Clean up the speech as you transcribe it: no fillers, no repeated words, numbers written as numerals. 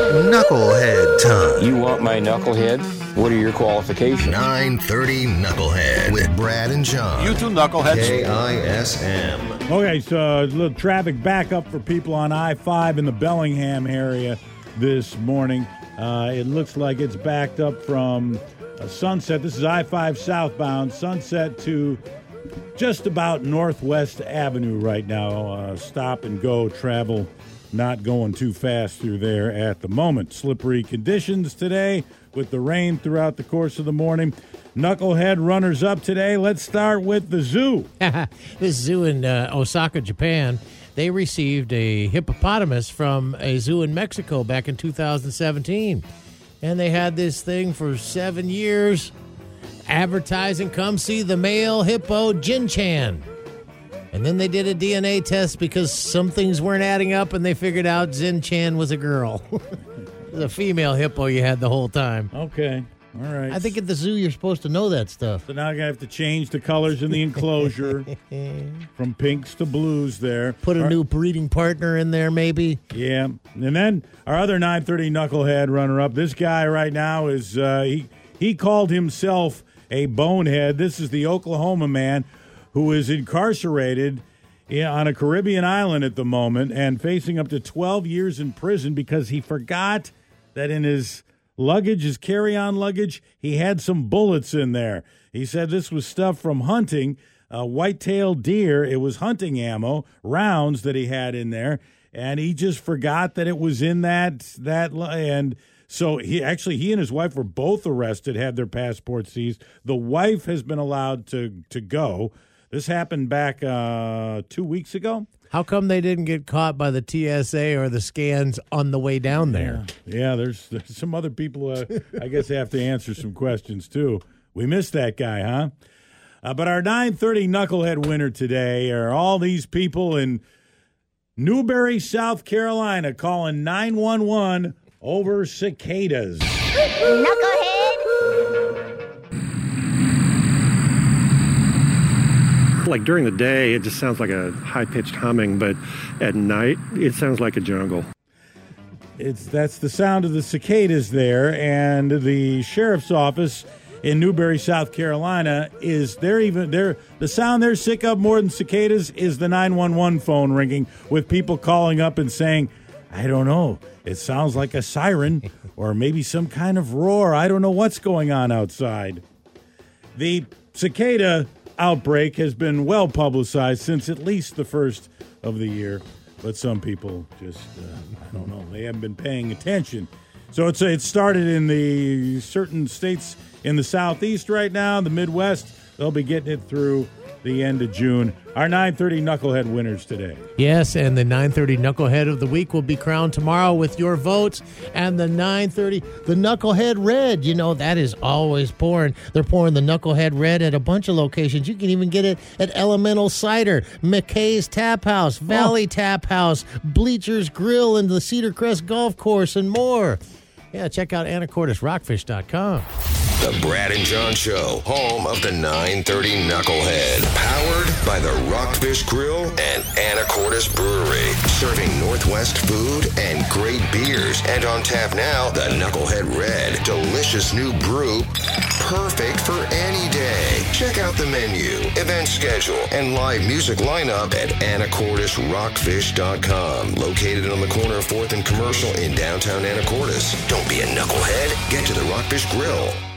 Knucklehead time. You want my knucklehead? What are your qualifications? 9:30 Knucklehead with Brad and John. You two knuckleheads. KISM. Okay, so a little traffic backup for people on I-5 in the Bellingham area this morning. It looks like it's backed up from Sunset. This is I-5 southbound, Sunset to just about Northwest Avenue right now. Stop and go travel, not going too fast through there at the moment. Slippery conditions today with the rain throughout the course of the morning. Knucklehead runners up today. Let's start with the zoo. This zoo in Osaka, Japan, they received a hippopotamus from a zoo in Mexico back in 2017. And they had this thing for 7 years, advertising, come see the male hippo, Jin-chan. And then they did a DNA test because some things weren't adding up, and they figured out Jin-chan was a girl. It was a female hippo you had the whole time. Okay. All right. I think at the zoo you're supposed to know that stuff. So now I'm going to have to change the colors in the enclosure from pinks to blues there. Put a new breeding partner in there, maybe. Yeah. And then our other 9:30 Knucklehead runner-up, this guy right now is, he called himself a bonehead. This is the Oklahoma man who is incarcerated on a Caribbean island at the moment and facing up to 12 years in prison because he forgot that in his luggage, his carry-on luggage, he had some bullets in there. He said this was stuff from hunting, white-tailed deer. It was hunting ammo, rounds that he had in there, and he just forgot that it was in that and so he and his wife were both arrested, had their passports seized. The wife has been allowed to go. This happened back 2 weeks ago. How come they didn't get caught by the TSA or the scans on the way down there? Yeah, there's some other people, I guess, have to answer some questions, too. We missed that guy, huh? But our 9:30 Knucklehead winner today are all these people in Newberry, South Carolina, calling 911 over cicadas. Knucklehead! Like during the day, it just sounds like a high-pitched humming, but at night, it sounds like a jungle. That's the sound of the cicadas there, and the sheriff's office in Newberry, South Carolina, the sound they're sick of more than cicadas is the 911 phone ringing with people calling up and saying, I don't know, it sounds like a siren or maybe some kind of roar. I don't know what's going on outside. The cicada outbreak has been well publicized since at least the first of the year, but some people just, I don't know, they haven't been paying attention. So it started in the certain states in the Southeast right now, the Midwest. They'll be getting it through the end of June. Our 9:30 Knucklehead winners today. Yes, and the 9:30 Knucklehead of the Week will be crowned tomorrow with your votes. And the 9:30, the Knucklehead Red, that is always pouring. They're pouring the Knucklehead Red at a bunch of locations. You can even get it at Elemental Cider, McKay's Tap House, Valley Tap House, Bleachers Grill, and the Cedar Crest Golf Course, and more. Yeah, check out AnacordisRockfish.com. The Brad and John Show, home of the 9:30 Knucklehead. Powered by the Rockfish Grill and Anacortes Brewery. Serving Northwest food and great beers. And on tap now, the Knucklehead Red. Delicious new brew. Perfect for any day. Check out the menu, event schedule, and live music lineup at AnacordisRockfish.com. Located on the corner of 4th and Commercial in downtown Anacortes. Don't be a knucklehead. Get to the Rockfish Grill.